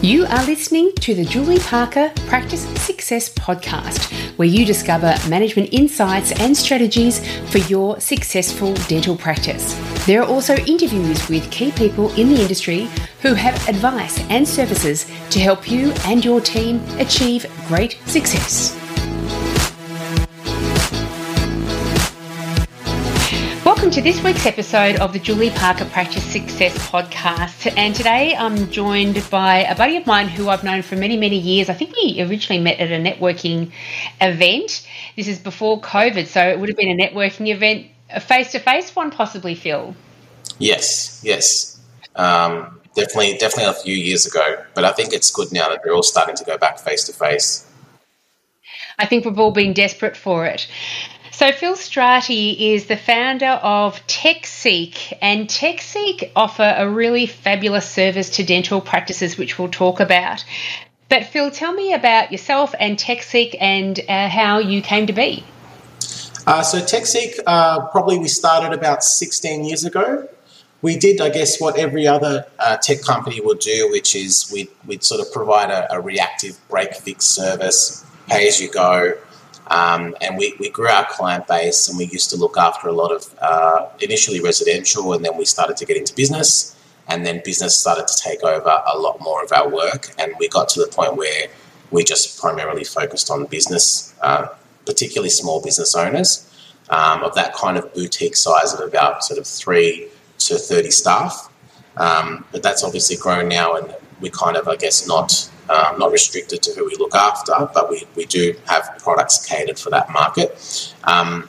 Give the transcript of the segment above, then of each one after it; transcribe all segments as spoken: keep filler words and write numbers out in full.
You are listening to the Julie Parker Practice Success Podcast, where you discover management insights and strategies for your successful dental practice. There are also interviews with key people in the industry who have advice and services to help you and your team achieve great success. Welcome to this week's episode of the Julie Parker Practice Success Podcast. And today I'm joined by a buddy of mine who I've known for many, many years. I think we originally met at a networking event. This is before COVID, so it would have been a networking event, a face-to-face one possibly, Phil. Yes, yes. Um, definitely, definitely a few years ago. But I think it's good now that we're all starting to go back face-to-face. I think we've all been desperate for it. So Phil Strati is the founder of TechSeek, and TechSeek offer a really fabulous service to dental practices, which we'll talk about. But Phil, tell me about yourself and TechSeek and uh, how you came to be. Uh, so TechSeek, uh, probably we started about sixteen years ago. We did, I guess, what every other uh, tech company would do, which is we'd, we'd sort of provide a, a reactive break-fix service, pay as you go. Um, and we, we grew our client base, and we used to look after a lot of uh, initially residential, and then we started to get into business, and then business started to take over a lot more of our work, and we got to the point where we just primarily focused on business, uh, particularly small business owners um, of that kind of boutique size of about sort of three to thirty staff. Um, but that's obviously grown now, and we kind of, I guess, not... Um, not restricted to who we look after, but we, we do have products catered for that market. Um,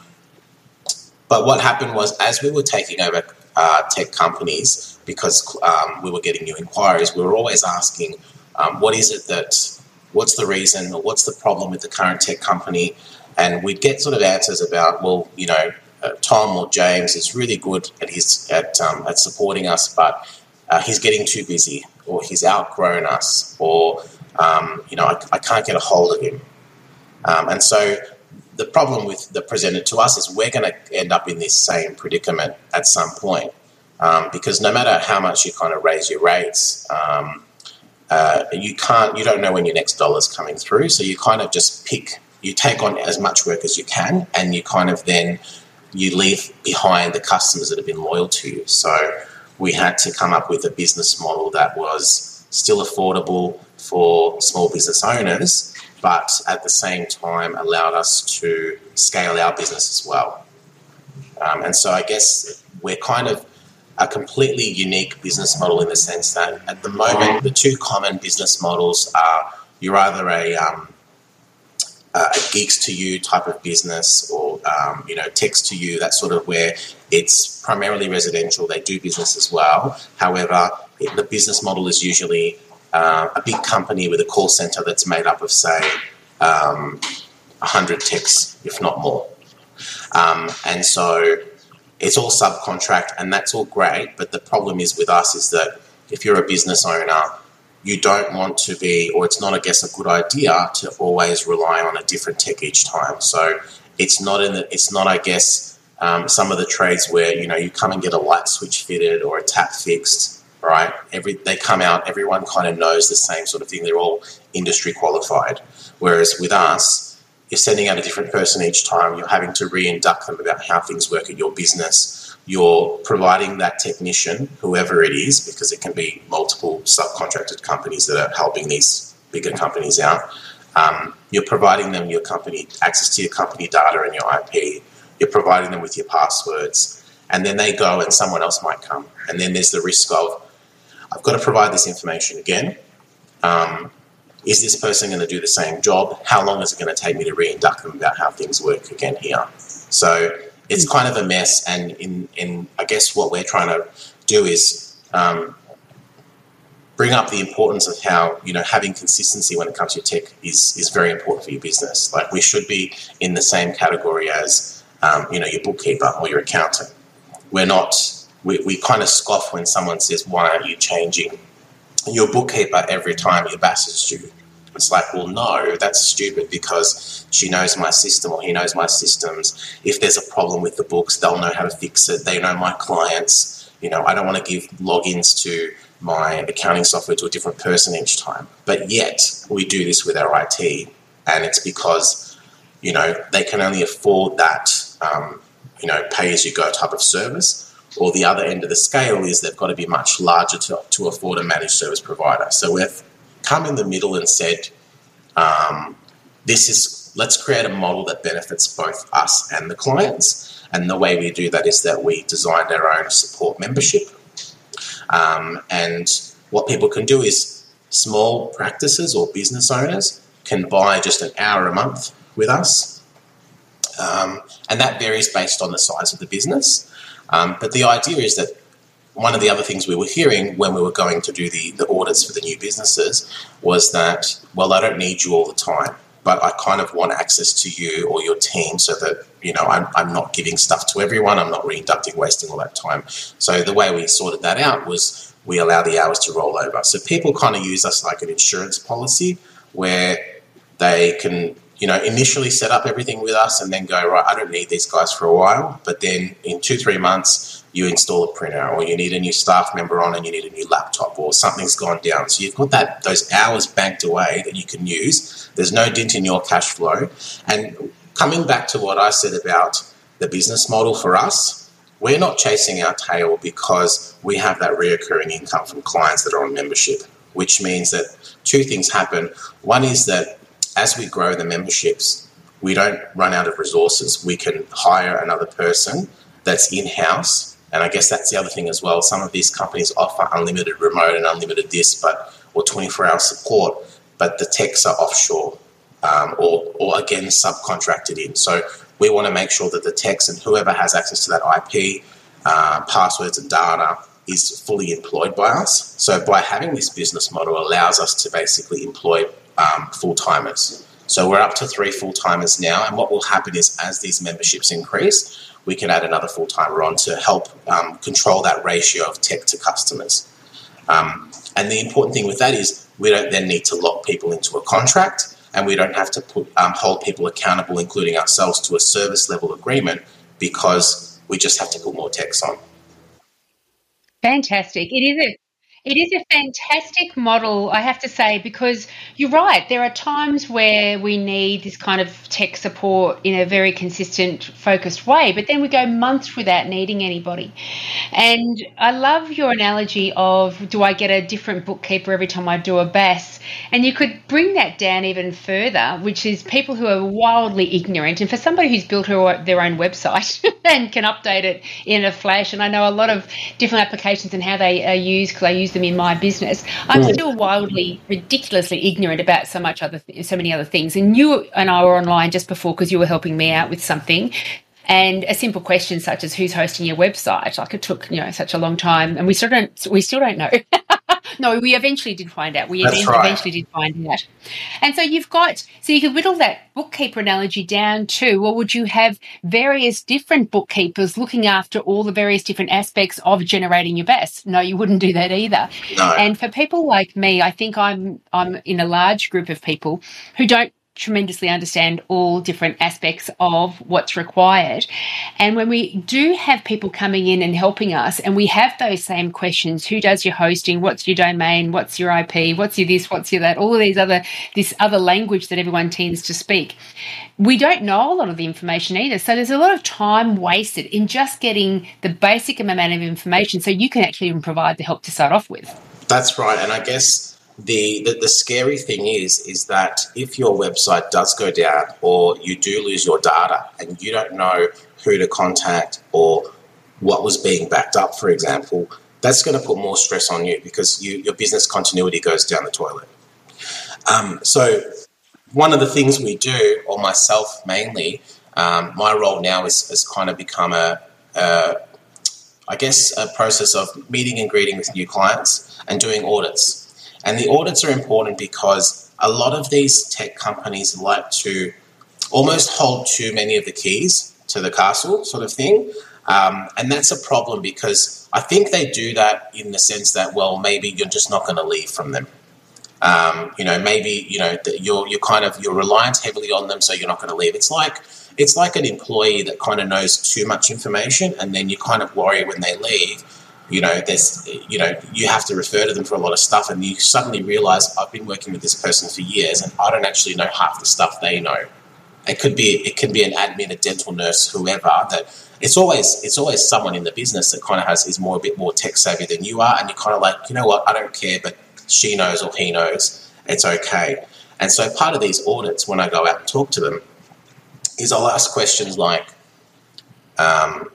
but what happened was, as we were taking over uh, tech companies, because um, we were getting new inquiries, we were always asking, um, what is it that, what's the reason, or what's the problem with the current tech company? And we'd get sort of answers about, well, you know, uh, Tom or James is really good at his at um, at supporting us, but uh, he's getting too busy, or he's outgrown us, or, um, you know, I, I can't get a hold of him. Um, and so the problem with the presented to us is we're going to end up in this same predicament at some point, um, because no matter how much you kind of raise your rates, um, uh, you can't, you don't know when your next dollar's coming through. So you kind of just pick, you take on as much work as you can, and you kind of then, you leave behind the customers that have been loyal to you. So we had to come up with a business model that was still affordable for small business owners, but at the same time allowed us to scale our business as well. Um, and so I guess we're kind of a completely unique business model in the sense that at the moment, the two common business models are you're either a, um, a geeks to you type of business, or, um, you know, text to you, that's sort of where it's primarily residential. They do business as well. However, it, the business model is usually uh, a big company with a call center that's made up of, say, um, one hundred techs, if not more. Um, and so it's all subcontract, and that's all great. But the problem is with us is that if you're a business owner, you don't want to be, or it's not, I guess, a good idea to always rely on a different tech each time. So it's not in the, it's not, I guess, um, some of the trades where, you know, you come and get a light switch fitted or a tap fixed, right? Every they come out, everyone kind of knows the same sort of thing. They're all industry qualified. Whereas with us, you're sending out a different person each time. You're having to re-induct them about how things work at your business. You're providing that technician, whoever it is, because it can be multiple subcontracted companies that are helping these bigger companies out. Um, you're providing them your company, access to your company data and your I P. You're providing them with your passwords. And then they go and someone else might come. And then there's the risk of, I've got to provide this information again. Um, is this person going to do the same job? How long is it going to take me to re-induct them about how things work again here? So it's kind of a mess, and in, in I guess what we're trying to do is um, bring up the importance of how, you know, having consistency when it comes to your tech is is very important for your business. Like, we should be in the same category as, um, you know, your bookkeeper or your accountant. We're not, we, we kind of scoff when someone says, why aren't you changing your bookkeeper every time your B A S is due? It's like, well, no, that's stupid, because she knows my system or he knows my systems. If there's a problem with the books, they'll know how to fix it. They know my clients. You know, I don't want to give logins to my accounting software to a different person each time. But yet we do this with our I T, and it's because, you know, they can only afford that, um, you know, pay-as-you-go type of service. Or the other end of the scale is they've got to be much larger to, to afford a managed service provider. So we've come in the middle and said, um, this is, let's create a model that benefits both us and the clients. And the way we do that is that we designed our own support membership. Um, and what people can do is small practices or business owners can buy just an hour a month with us. Um, and that varies based on the size of the business. Um, but the idea is that one of the other things we were hearing when we were going to do the, the audits for the new businesses was that, well, I don't need you all the time, but I kind of want access to you or your team so that, you know, I'm, I'm not giving stuff to everyone, I'm not reinducting, wasting all that time. So the way we sorted that out was we allow the hours to roll over. So people kind of use us like an insurance policy where they can, you know, initially set up everything with us and then go, right, I don't need these guys for a while. But then in two, three months, you install a printer or you need a new staff member on and you need a new laptop or something's gone down. So you've got that those hours banked away that you can use. There's no dent in your cash flow. And coming back to what I said about the business model for us, we're not chasing our tail because we have that reoccurring income from clients that are on membership, which means that two things happen. One is that as we grow the memberships, we don't run out of resources. We can hire another person that's in-house. And I guess that's the other thing as well. Some of these companies offer unlimited remote and unlimited this, but or twenty-four hour support, but the techs are offshore um, or, or, again, subcontracted in. So we want to make sure that the techs and whoever has access to that I P, uh, passwords and data is fully employed by us. So by having this business model allows us to basically employ Um, full-timers. So we're up to three full-timers now, and what will happen is as these memberships increase, we can add another full-timer on to help um, control that ratio of tech to customers. Um, and the important thing with that is we don't then need to lock people into a contract, and we don't have to put, um, hold people accountable, including ourselves, to a service level agreement because we just have to put more techs on. Fantastic. It is a It is a fantastic model, I have to say, because you're right. There are times where we need this kind of tech support in a very consistent, focused way, but then we go months without needing anybody. And I love your analogy of, do I get a different bookkeeper every time I do a B A S? And you could bring that down even further, which is people who are wildly ignorant. And for somebody who's built her, their own website and can update it in a flash, and I know a lot of different applications and how they are used because I use them in my business, I'm still wildly, ridiculously ignorant about so much other, th- so many other things. And you and I were online just before because you were helping me out with something. And a simple question such as who's hosting your website, like it took, you know, such a long time, and we still don't, we still don't know. No, we eventually did find out. We That's eventually, right. eventually did find out. And so you've got, so you could whittle that bookkeeper analogy down to, or would you have various different bookkeepers looking after all the various different aspects of generating your B A S? No, you wouldn't do that either. No. And for people like me, I think I'm I'm in a large group of people who don't tremendously understand all different aspects of what's required. And when we do have people coming in and helping us, and we have those same questions, who does your hosting, what's your domain, what's your I P, what's your this, what's your that, all of these other, this other language that everyone tends to speak, we don't know a lot of the information either. So there's a lot of time wasted in just getting the basic amount of information so you can actually even provide the help to start off with. That's right. And I guess The, the the scary thing is is that if your website does go down or you do lose your data and you don't know who to contact or what was being backed up, for example, that's going to put more stress on you because you, your business continuity goes down the toilet. Um, so one of the things we do, or myself mainly, um, my role now is has kind of become a, a, I guess, a process of meeting and greeting with new clients and doing audits. And the audits are important because a lot of these tech companies like to almost hold too many of the keys to the castle sort of thing. Um, and that's a problem because I think they do that in the sense that, well, maybe you're just not going to leave from them. Um, you know, maybe, you know, that you're you're kind of, you're reliant heavily on them, so you're not going to leave. It's like it's like an employee that kind of knows too much information and then you kind of worry when they leave. you know, there's, you know, you have to refer to them for a lot of stuff, and you suddenly realise I've been working with this person for years, and I don't actually know half the stuff they know. It could be, it could be an admin, a dental nurse, whoever. That it's always, it's always someone in the business that kind of has is more a bit more tech savvy than you are, and you're kind of like, you know what, I don't care, but she knows or he knows, it's okay. And so part of these audits, when I go out and talk to them, is I'll ask questions like, um,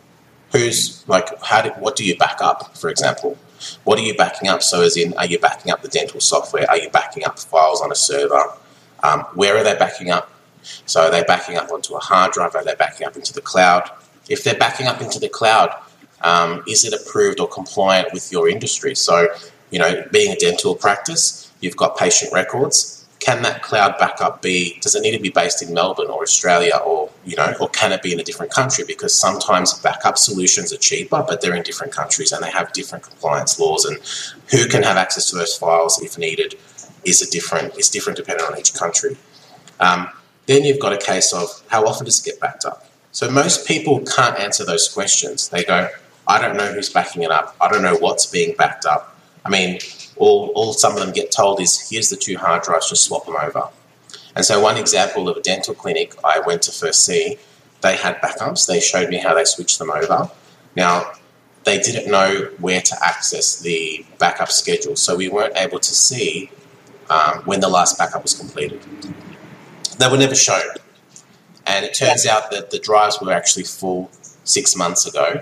who's like, how do, what do you back up, for example? What are you backing up? So as in, are you backing up the dental software? Are you backing up files on a server? Um, where are they backing up? So are they backing up onto a hard drive? Are they backing up into the cloud? If they're backing up into the cloud, um, is it approved or compliant with your industry? So, you know, being a dental practice, you've got patient records. Can that cloud backup be, does it need to be based in Melbourne or Australia, or, you know, or can it be in a different country? Because sometimes backup solutions are cheaper, but they're in different countries and they have different compliance laws, and who can have access to those files if needed is a different, is different depending on each country. Um, then you've got a case of how often does it get backed up? So most people can't answer those questions. They go, I don't know who's backing it up. I don't know what's being backed up. I mean, all, all some of them get told is, here's the two hard drives, just swap them over. And so one example of a dental clinic I went to first see, they had backups. They showed me how they switched them over. Now, they didn't know where to access the backup schedule, so we weren't able to see um, when the last backup was completed. They were never shown. And it turns out that the drives were actually full six months ago.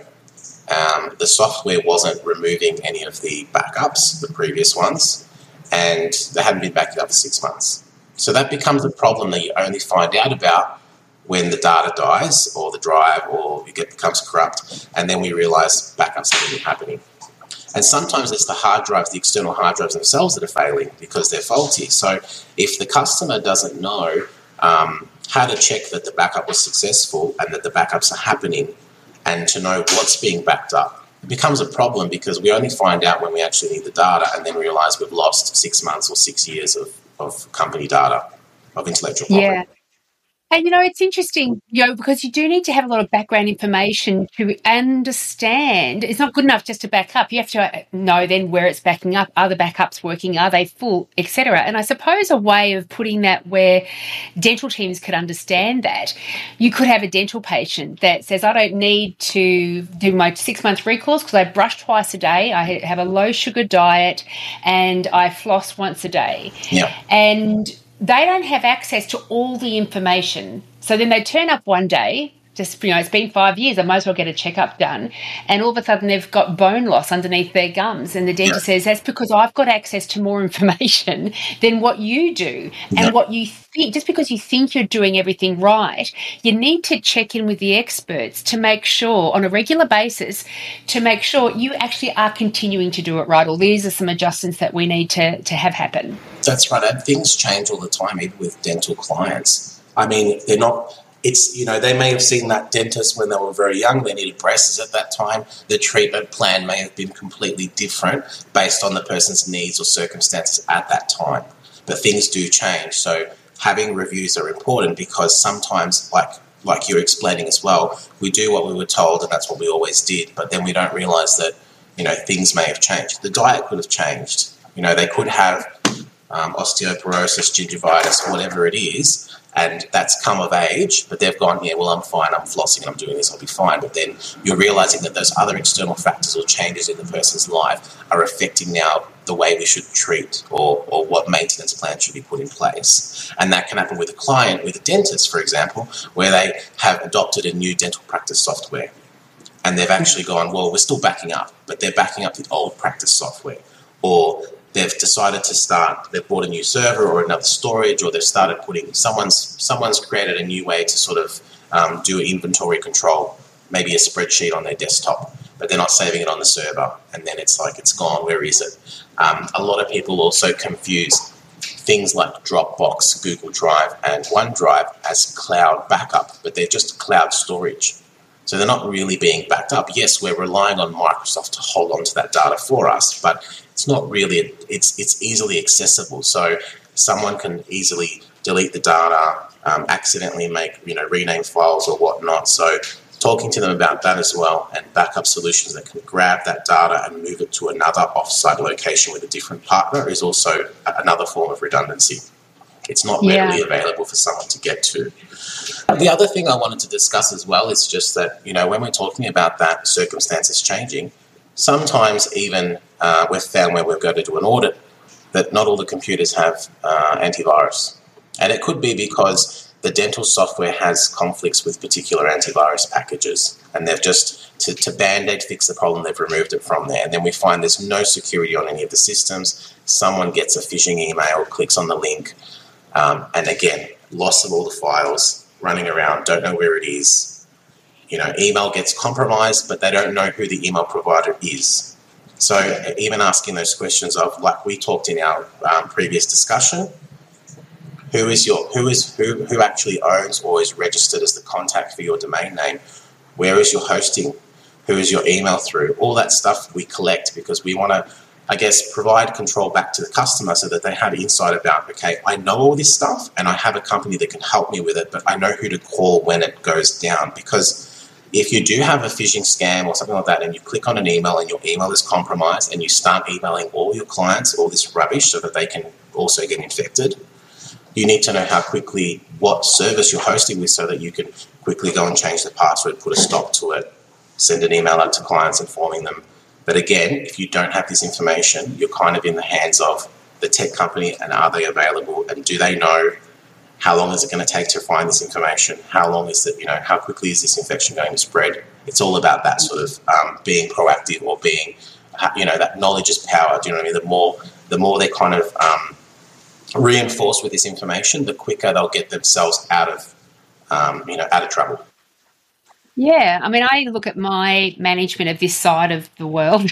Um, the software wasn't removing any of the backups, the previous ones, and they hadn't been backed up for six months. So that becomes a problem that you only find out about when the data dies or the drive or it becomes corrupt, and then we realise backups haven't been happening. And sometimes it's the hard drives, the external hard drives themselves that are failing because they're faulty. So if the customer doesn't know um, how to check that the backup was successful and that the backups are happening, and to know what's being backed up, it becomes a problem because we only find out when we actually need the data and then realise we've lost six months or six years of, of company data, of intellectual property. Yeah. And, you know, it's interesting, you know, because you do need to have a lot of background information to understand. It's not good enough just to back up. You have to know then where it's backing up. Are the backups working? Are they full, et cetera? And I suppose a way of putting that where dental teams could understand that, you could have a dental patient that says, I don't need to do my six-month recalls because I brush twice a day, I have a low-sugar diet, and I floss once a day. Yeah. And they don't have access to all the information. So then they turn up one day, just, you know, it's been five years, I might as well get a checkup done. And all of a sudden they've got bone loss underneath their gums. And the dentist yeah. says, that's because I've got access to more information than what you do. And yeah. what you think, just because you think you're doing everything right, you need to check in with the experts to make sure, on a regular basis, to make sure you actually are continuing to do it right. Or these are some adjustments that we need to, to have happen. That's right. And things change all the time, even with dental clients. I mean, they're not... It's, you know, they may have seen that dentist when they were very young. They needed braces at that time. The treatment plan may have been completely different based on the person's needs or circumstances at that time. But things do change. So having reviews are important because sometimes, like like you're explaining as well, we do what we were told and that's what we always did. But then we don't realise that, you know, things may have changed. The diet could have changed. You know, they could have um, osteoporosis, gingivitis, whatever it is, and that's come of age, but they've gone, yeah, well, I'm fine, I'm flossing, and I'm doing this, I'll be fine. But then you're realising that those other external factors or changes in the person's life are affecting now the way we should treat or, or what maintenance plan should be put in place. And that can happen with a client, with a dentist, for example, where they have adopted a new dental practice software. And they've actually gone, well, we're still backing up, but they're backing up the old practice software. Or they've decided to start, they've bought a new server or another storage, or they've started putting, someone's someone's created a new way to sort of um, do inventory control, maybe a spreadsheet on their desktop, but they're not saving it on the server. And then it's like, it's gone, where is it? Um, a lot of people also confuse things like Dropbox, Google Drive, and OneDrive as cloud backup, but they're just cloud storage. So they're not really being backed up. Yes, we're relying on Microsoft to hold on to that data for us, but it's not really, it's it's easily accessible. So someone can easily delete the data, um, accidentally make, you know, rename files or whatnot. So talking to them about that as well, and backup solutions that can grab that data and move it to another offsite location with a different partner is also another form of redundancy. It's not yeah. readily available for someone to get to. The other thing I wanted to discuss as well is just that, you know, when we're talking about that circumstances changing, sometimes even uh, we've found where we've got to do an audit that not all the computers have uh, antivirus. And it could be because the dental software has conflicts with particular antivirus packages, and they've just, to, to Band-Aid fix the problem, they've removed it from there. And then we find there's no security on any of the systems. Someone gets a phishing email, clicks on the link, um, and again, loss of all the files, running around, don't know where it is. You know, email gets compromised, but they don't know who the email provider is. So even asking those questions of, like we talked in our um, previous discussion, who is your who is who who actually owns or is registered as the contact for your domain name? Where is your hosting? Who is your email through? All that stuff we collect because we want to, I guess, provide control back to the customer so that they have insight about, okay, I know all this stuff and I have a company that can help me with it, but I know who to call when it goes down. Because if you do have a phishing scam or something like that and you click on an email and your email is compromised and you start emailing all your clients all this rubbish so that they can also get infected, you need to know how quickly, what service you're hosting with so that you can quickly go and change the password, put a stop to it, send an email out to clients informing them. But again, if you don't have this information, you're kind of in the hands of the tech company, and are they available, and do they know how long is it going to take to find this information? How long is it, you know, how quickly is this infection going to spread? It's all about that sort of um, being proactive or being, you know, that knowledge is power. Do you know what I mean? The more, the more they kind of um, reinforce with this information, the quicker they'll get themselves out of, um, you know, out of trouble. Yeah, I mean, I look at my management of this side of the world,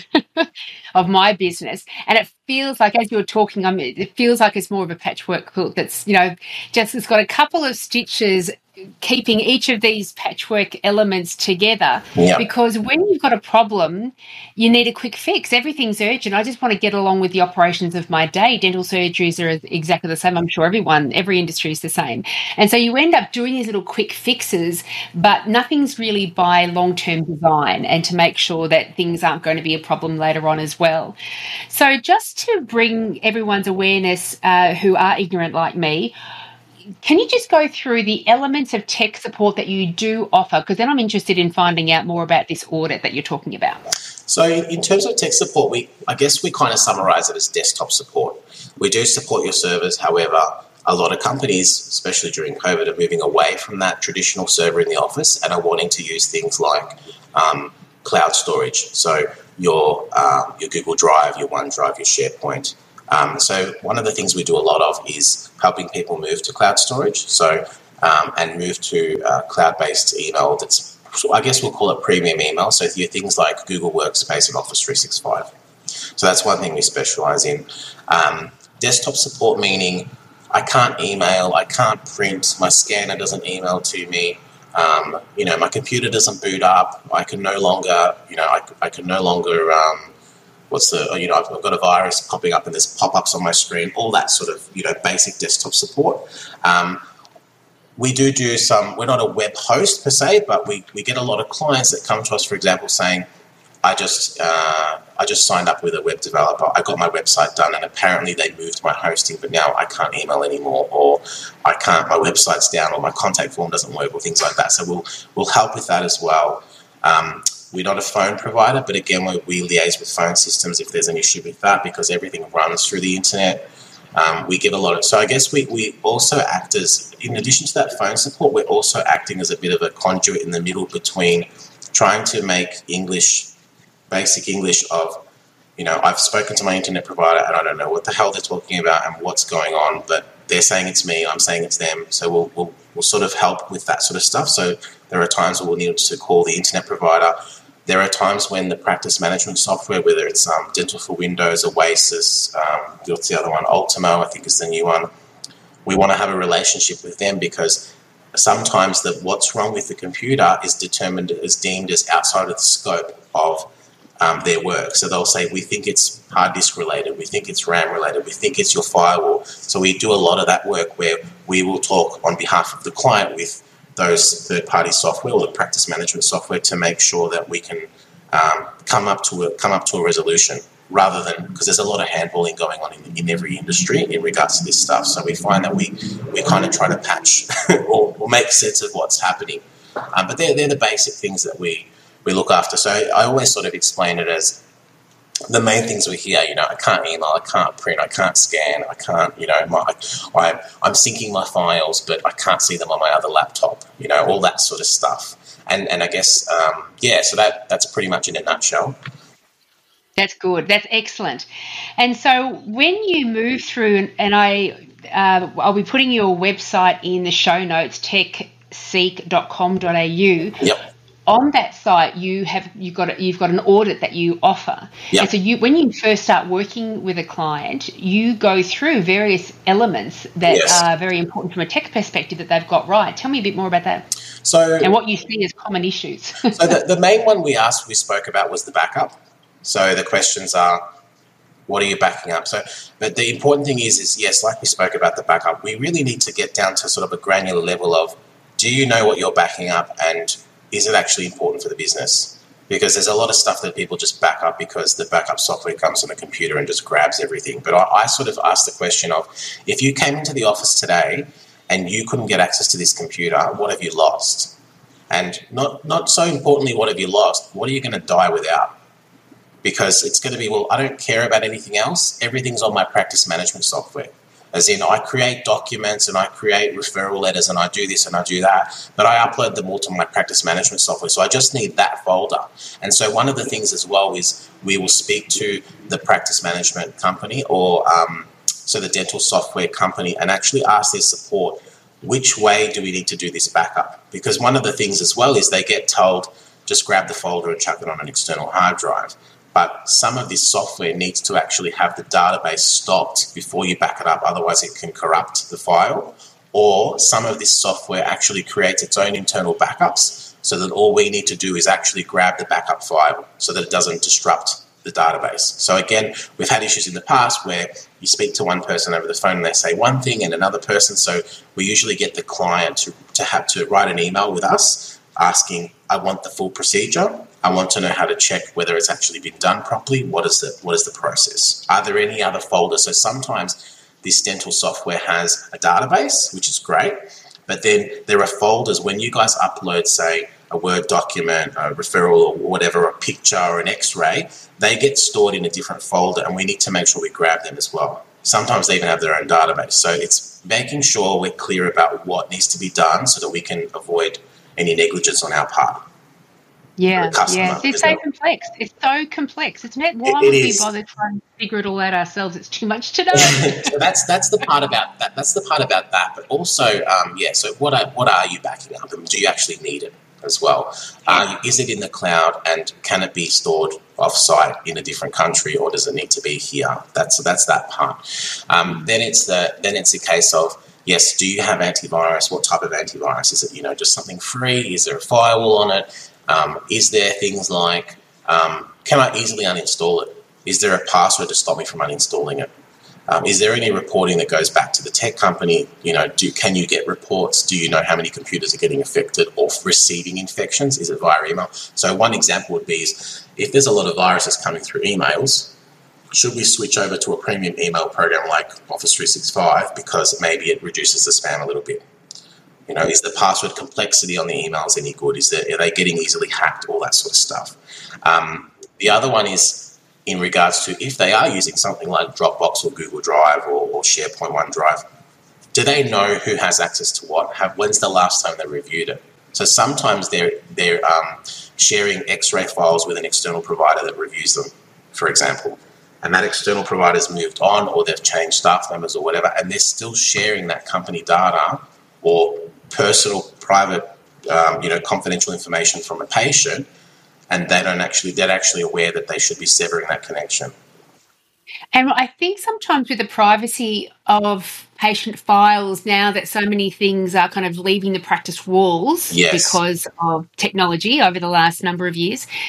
of my business, and it feels like, as you're talking, I mean, it feels like it's more of a patchwork quilt that's, you know, just it's got a couple of stitches keeping each of these patchwork elements together. Yeah. Because when you've got a problem, you need a quick fix. Everything's urgent. I just want to get along with the operations of my day. Dental surgeries are exactly the same. I'm sure everyone, every industry is the same. And so you end up doing these little quick fixes, but nothing's really by long-term design and to make sure that things aren't going to be a problem later on as well. So just to bring everyone's awareness uh, who are ignorant like me, can you just go through the elements of tech support that you do offer? Because then I'm interested in finding out more about this audit that you're talking about. So in terms of tech support, we I guess we kind of summarize it as desktop support. We do support your servers. However, a lot of companies, especially during COVID, are moving away from that traditional server in the office and are wanting to use things like um, cloud storage. So your um, your Google Drive, your OneDrive, your SharePoint. Um, so one of the things we do a lot of is helping people move to cloud storage. So um, and move to uh, cloud-based email. That's, I guess we'll call it premium email. So your things like Google Workspace and Office three sixty-five. So that's one thing we specialize in. Um, desktop support, meaning I can't email, I can't print, my scanner doesn't email to me. Um, you know, my computer doesn't boot up. I can no longer, you know, I, I can no longer. Um, What's the, you know, I've got a virus popping up and there's pop-ups on my screen, all that sort of, you know, basic desktop support. Um, we do do some, we're not a web host per se, but we, we get a lot of clients that come to us, for example, saying, I just uh, I just signed up with a web developer. I got my website done and apparently they moved my hosting, but now I can't email anymore, or I can't, my website's down, or my contact form doesn't work, or things like that. So we'll, we'll help with that as well. Um, We're not a phone provider, but again, we, we liaise with phone systems if there's an issue with that, because everything runs through the internet. Um, we give a lot of, so I guess we, we also act as, in addition to that phone support, we're also acting as a bit of a conduit in the middle between trying to make English, basic English of, you know, I've spoken to my internet provider and I don't know what the hell they're talking about and what's going on, but they're saying it's me, I'm saying it's them. So we'll, we'll, we'll sort of help with that sort of stuff. So there are times where we'll need to call the internet provider. There are times when the practice management software, whether it's um, Dental for Windows, Oasis, um, what's the other one, Ultimo, I think is the new one, we want to have a relationship with them, because sometimes the, what's wrong with the computer is determined, is deemed as outside of the scope of um, their work. So they'll say, we think it's hard disk related, we think it's RAM related, we think it's your firewall. So we do a lot of that work where we will talk on behalf of the client with those third-party software or the practice management software to make sure that we can um, come up to a come up to a resolution, rather than, because there's a lot of handballing going on in, in every industry in regards to this stuff. So we find that we we kind of try to patch or, or make sense of what's happening. Um, but they're they're the basic things that we we look after. So I always sort of explain it as the main things we hear. You know, I can't email, I can't print, I can't scan, I can't, you know, my, I, I'm syncing my files, but I can't see them on my other laptop, you know, all that sort of stuff. And and I guess, um, yeah, so that that's pretty much in a nutshell. That's good. That's excellent. And so when you move through, and, and I, uh, I'll be putting your website in the show notes, tech seek dot com dot a u. Yep. On that site, you have you've got a, you've got an audit that you offer. Yep. And so you, when you first start working with a client, you go through various elements that Yes. are very important from a tech perspective that they've got right. Tell me a bit more about that. So and what you see as common issues. so the, the main one we asked, we spoke about was the backup. So the questions are, what are you backing up? So, but the important thing is, is yes, like we spoke about the backup, we really need to get down to sort of a granular level of, do you know what you're backing up, and is it actually important for the business? Because there's a lot of stuff that people just back up because the backup software comes on a computer and just grabs everything. But I, I sort of asked the question of, if you came into the office today and you couldn't get access to this computer, what have you lost? And not, not so importantly, what have you lost? What are you going to die without? Because it's going to be, well, I don't care about anything else. Everything's on my practice management software. As in, I create documents and I create referral letters and I do this and I do that, but I upload them all to my practice management software. So I just need that folder. And so one of the things as well is we will speak to the practice management company or um, so the dental software company and actually ask their support, which way do we need to do this backup? Because one of the things as well is they get told, just grab the folder and chuck it on an external hard drive. But some of this software needs to actually have the database stopped before you back it up, otherwise it can corrupt the file. Or some of this software actually creates its own internal backups so that all we need to do is actually grab the backup file so that it doesn't disrupt the database. So again, we've had issues in the past where you speak to one person over the phone and they say one thing and another person, so we usually get the client to, to have to write an email with us asking, I want the full procedure. I want to know how to check whether it's actually been done properly. What is the what is the process? Are there any other folders? So sometimes this dental software has a database, which is great, but then there are folders when you guys upload, say, a Word document, a referral or whatever, a picture or an X-ray, they get stored in a different folder and we need to make sure we grab them as well. Sometimes they even have their own database. So it's making sure we're clear about what needs to be done so that we can avoid any negligence on our part. Yeah, yeah. It's so complex. It's so complex, isn't it? Why it, it would is. we bother trying to figure it all out ourselves? It's too much to know. So that's that's the part about that. That's the part about that. But also, um, yeah. So what are, what are you backing up, and do you actually need it as well? Uh, is it in the cloud, and can it be stored off-site in a different country, or does it need to be here? That's that's that part. Um, then it's the then it's a case of, yes, do you have antivirus? What type of antivirus? Is it, you know, just something free? Is there a firewall on it? Um, is there things like, um, can I easily uninstall it? Is there a password to stop me from uninstalling it? Um, is there any reporting that goes back to the tech company? You know, do can you get reports? Do you know how many computers are getting affected or receiving infections? Is it via email? So one example would be is if there's a lot of viruses coming through emails, should we switch over to a premium email program like Office three sixty-five because maybe it reduces the spam a little bit? You know, is the password complexity on the emails any good? Is there, are they getting easily hacked? All that sort of stuff. Um, the other one is in regards to if they are using something like Dropbox or Google Drive or, or SharePoint OneDrive, do they know who has access to what? Have, when's the last time they reviewed it? So sometimes they're they're um, sharing X-ray files with an external provider that reviews them, for example, and that external provider's moved on or they've changed staff members or whatever, and they're still sharing that company data or personal, private, um, you know, confidential information from a patient, and they don't actually, they're actually aware that they should be severing that connection. And I think sometimes with the privacy of patient files, now that so many things are kind of leaving the practice walls yes. because of technology over the last number of years,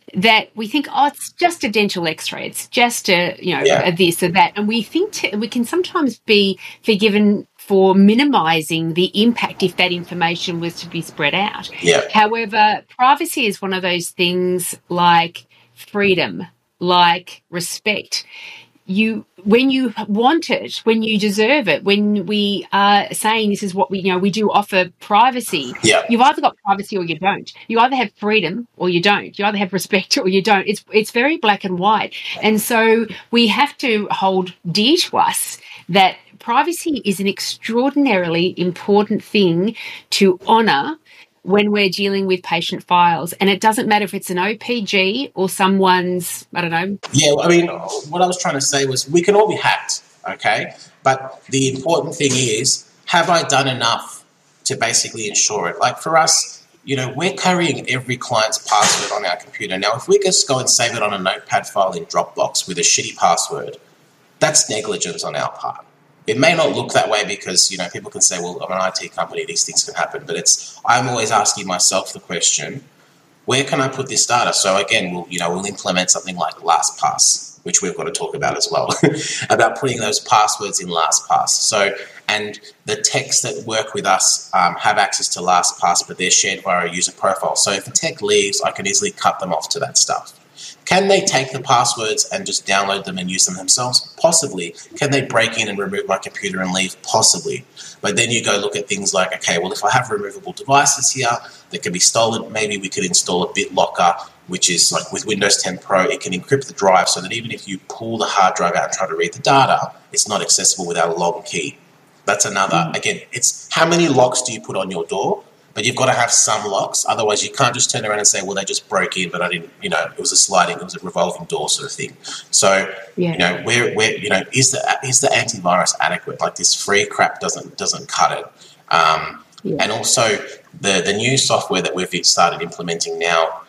that we think, oh, it's just a dental x-ray, it's just a, you know, Yeah. a this or that. And we think to, we can sometimes be forgiven for minimising the impact if that information was to be spread out. Yeah. However, privacy is one of those things like freedom, like respect. You, when you want it, when you deserve it, when we are saying this is what we, you know, we do offer privacy. Yeah. You've either got privacy or you don't. You either have freedom or you don't. You either have respect or you don't. It's it's very black and white. And so we have to hold dear to us that privacy is an extraordinarily important thing to honour when we're dealing with patient files. And it doesn't matter if it's an O P G or someone's, I don't know. Yeah, I mean, what I was trying to say was we can all be hacked, okay? But the important thing is, have I done enough to basically ensure it? Like for us, you know, we're carrying every client's password on our computer. Now, if we just go and save it on a notepad file in Dropbox with a shitty password, that's negligence on our part. It may not look that way because, you know, people can say, well, I'm an I T company, these things can happen. But it's, I'm always asking myself the question, where can I put this data? So again, we'll, you know, we'll implement something like LastPass, which we've got to talk about as well, about putting those passwords in LastPass. So, and the techs that work with us um, have access to LastPass, but they're shared via a user profile. So if a tech leaves, I can easily cut them off to that stuff. Can they take the passwords and just download them and use them themselves? Possibly. Can they break in and remove my computer and leave? Possibly. But then you go look at things like, okay, well, if I have removable devices here that can be stolen, maybe we could install a BitLocker, which is like with Windows ten Pro, it can encrypt the drive so that even if you pull the hard drive out and try to read the data, it's not accessible without a log key. That's another. Mm. Again, it's how many locks do you put on your door? But you've got to have some locks. Otherwise, you can't just turn around and say, well, they just broke in, but I didn't, you know, it was a sliding, it was a revolving door sort of thing. So, yeah. you know, where, where, you know, is the, is the antivirus adequate? Like this free crap doesn't, doesn't cut it. Um, yeah. And also the, the new software that we've started implementing now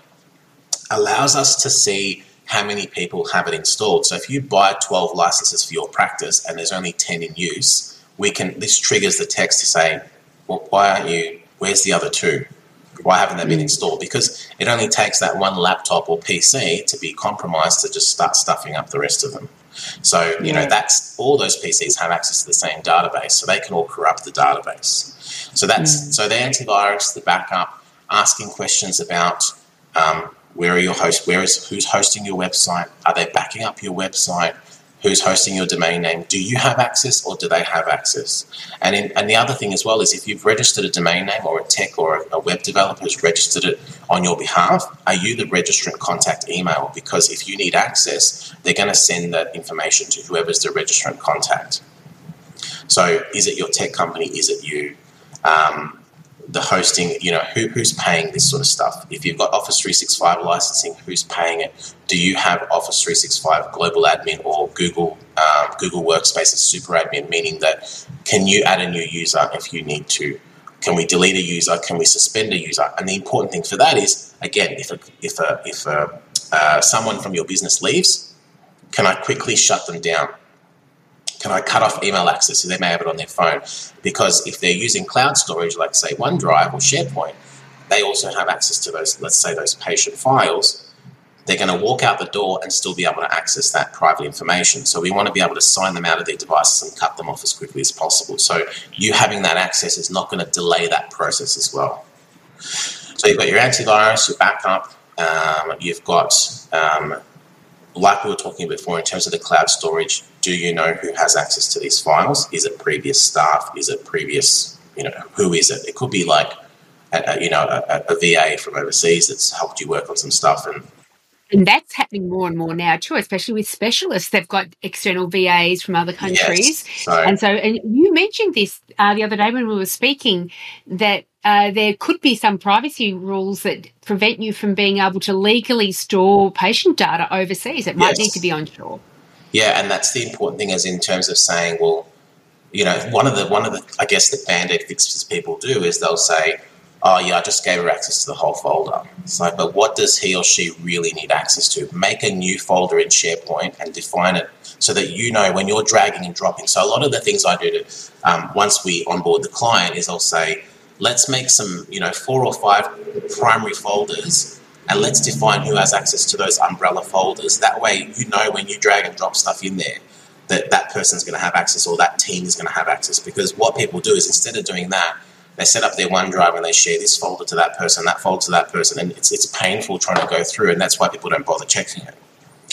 allows us to see how many people have it installed. So if you buy twelve licenses for your practice and there's only ten in use, we can, this triggers the text to say, well, why aren't you, where's the other two? Why haven't they been installed? Because it only takes that one laptop or P C to be compromised to just start stuffing up the rest of them. So, you yeah. know, that's all those P Cs have access to the same database, so they can all corrupt the database. So that's mm. so the antivirus, the backup, asking questions about um, where are your hosts, where is who's hosting your website? Are they backing up your website? Who's hosting your domain name? Do you have access or do they have access? And in, and the other thing as well is if you've registered a domain name or a tech or a, a web developer has registered it on your behalf, are you the registrant contact email? Because if you need access, they're going to send that information to whoever's the registrant contact. So is it your tech company? Is it you? Um, the hosting, you know, who, who's paying this sort of stuff? If you've got Office three sixty-five licensing, who's paying it? Do you have Office three sixty-five Global Admin or Google um, Google Workspace as Super Admin, meaning that can you add a new user if you need to? Can we delete a user? Can we suspend a user? And the important thing for that is, again, if a, if a, if a, uh, someone from your business leaves, can I quickly shut them down? Can I cut off email access so they may have it on their phone? Because if they're using cloud storage, like say OneDrive or SharePoint, they also have access to those, let's say those patient files. They're going to walk out the door and still be able to access that private information. So we want to be able to sign them out of their devices and cut them off as quickly as possible. So you having that access is not going to delay that process as well. So you've got your antivirus, your backup, um, you've got, um, like we were talking before in terms of the cloud storage, do you know who has access to these files? Is it previous staff? Is it previous, you know, who is it? It could be like, a, a, you know, a, a V A from overseas that's helped you work on some stuff. And And that's happening more and more now too, especially with specialists. They've got external V As from other countries. Yes, so, and so, and you mentioned this uh, the other day when we were speaking, that uh, there could be some privacy rules that prevent you from being able to legally store patient data overseas. It might yes. need to be onshore. Yeah, and that's the important thing is in terms of saying, well, you know, one of the, one of the, I guess the Band-Aid fixes people do is they'll say, oh, yeah, I just gave her access to the whole folder. It's like, but what does he or she really need access to? Make a new folder in SharePoint and define it so that you know when you're dragging and dropping. So a lot of the things I do to, um, once we onboard the client is I'll say, let's make some, you know, four or five primary folders and let's define who has access to those umbrella folders. That way, you know when you drag and drop stuff in there, that that person's going to have access or that team is going to have access. Because what people do is instead of doing that, they set up their OneDrive and they share this folder to that person, that folder to that person, and it's it's painful trying to go through, and that's why people don't bother checking it.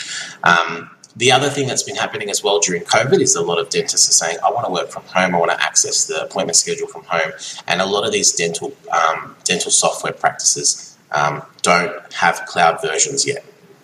Um, the other thing that's been happening as well during COVID is a lot of dentists are saying, I want to work from home, I want to access the appointment schedule from home, and a lot of these dental um, dental software practices um, don't have cloud versions yet.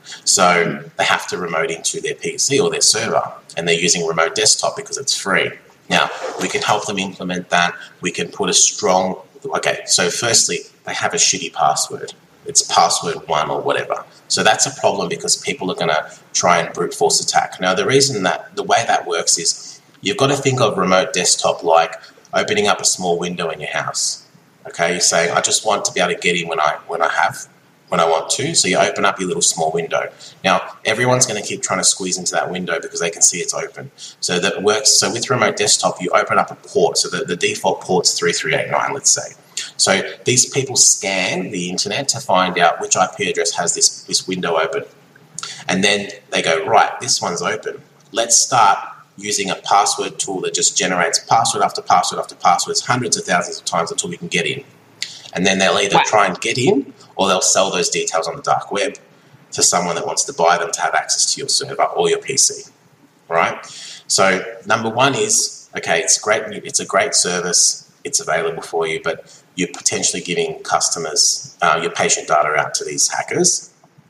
So they have to remote into their P C or their server, and they're using remote desktop because it's free. Now, we can help them implement that. We can put a strong... Okay, so firstly, they have a shitty password. It's password one or whatever. So that's a problem because people are going to try and brute force attack. Now, the reason that... The way that works is you've got to think of remote desktop like opening up a small window in your house. Okay, you're saying, I just want to be able to get in when I when I have... when I want to. So you open up your little small window. Now, everyone's going to keep trying to squeeze into that window because they can see it's open. So that works. So with remote desktop, you open up a port. So the, the default port's three three eight nine, let's say. So these people scan the internet to find out which I P address has this, this window open. And then they go, right, this one's open. Let's start using a password tool that just generates password after password after passwords hundreds of thousands of times until we can get in. And then they'll either try and get in or they'll sell those details on the dark web to someone that wants to buy them to have access to your server or your P C, right? So number one is, okay, it's great. It's a great service. It's available for you, but you're potentially giving customers uh, your patient data out to these hackers.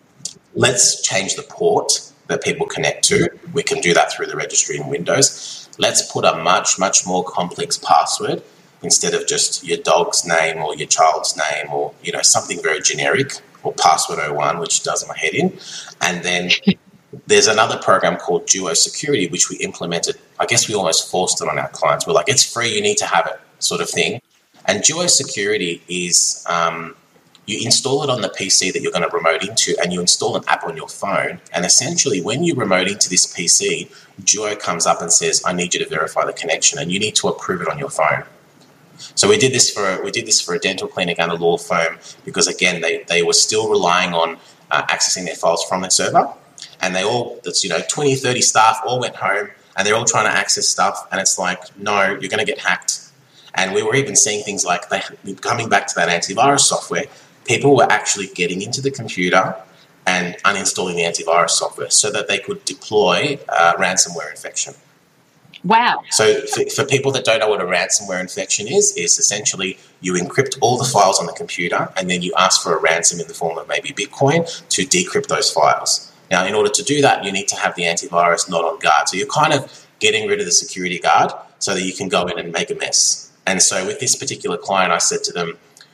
Let's change the port that people connect to. We can do that through the registry in Windows. Let's put a much, much more complex password instead of just your dog's name or your child's name or, you know, something very generic, or password oh one, which does my head in. And then there's another program called Duo Security, which we implemented. I guess we almost forced it on our clients. We're like, it's free, you need to have it, sort of thing. And Duo Security is um, you install it on the P C that you're going to remote into, and you install an app on your phone. And essentially, when you remote into this P C, Duo comes up and says, I need you to verify the connection, and you need to approve it on your phone. So we did this for we did this for a dental clinic and a law firm because, again, they, they were still relying on uh, accessing their files from their server, and they all, that's, you know, twenty, thirty staff all went home, and they're all trying to access stuff, and it's like, no, you're going to get hacked. And we were even seeing things like, they coming back to that antivirus software, people were actually getting into the computer and uninstalling the antivirus software so that they could deploy uh, ransomware infection. Wow. So for, for people that don't know what a ransomware infection is, is essentially you encrypt all the files on the computer and then you ask for a ransom in the form of maybe Bitcoin to decrypt those files. Now, in order to do that, you need to have the antivirus not on guard. So you're kind of getting rid of the security guard so that you can go in and make a mess. And so with this particular client, I said to them,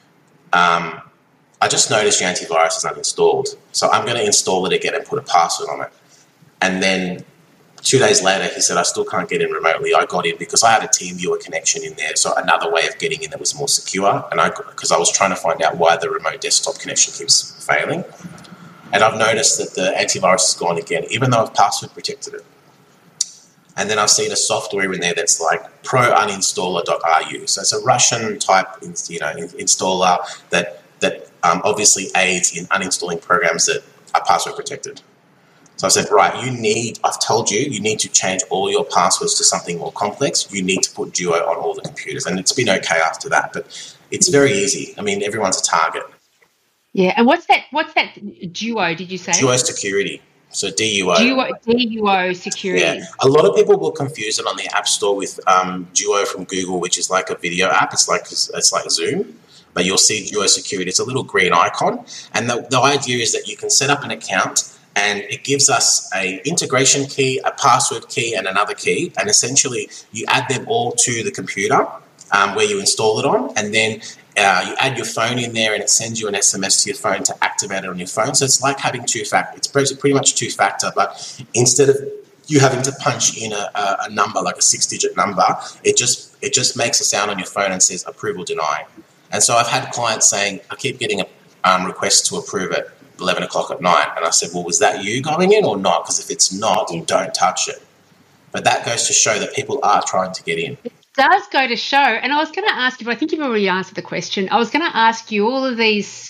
um, I just noticed your antivirus is uninstalled. So I'm going to install it again and put a password on it. And then two days later, he said, I still can't get in remotely. I got in because I had a TeamViewer connection in there. So another way of getting in that was more secure. And I, because I was trying to find out why the remote desktop connection keeps failing. And I've noticed that the antivirus is gone again, even though I've password protected it. And then I've seen a software in there that's like pro uninstaller dot r u. So it's a Russian type, you know, installer that that um, obviously aids in uninstalling programs that are password protected. So I said, right, you need, I've told you, you need to change all your passwords to something more complex. You need to put Duo on all the computers. And it's been okay after that, but it's very easy. I mean, everyone's a target. Yeah. And what's that, what's that Duo, did you say? Duo Security. So D U O. Duo, D U O Security. Yeah. A lot of people will confuse it on the App Store with um, Duo from Google, which is like a video app. It's like it's like Zoom, but you'll see Duo Security. It's a little green icon. And the, the idea is that you can set up an account and it gives us a integration key, a password key, and another key. And essentially, you add them all to the computer um, where you install it on, and then Uh, you add your phone in there and it sends you an S M S to your phone to activate it on your phone. So it's like having two-factor. It's pretty much two-factor, but instead of you having to punch in a, a number, like a six-digit number, it just it just makes a sound on your phone and says approval denied. And so I've had clients saying, I keep getting a um, request to approve at eleven o'clock at night. And I said, well, was that you going in or not? Because if it's not, you don't touch it. But that goes to show that people are trying to get in. Does go to show, and I was going to ask you, but I think you've already answered the question. I was going to ask you all of these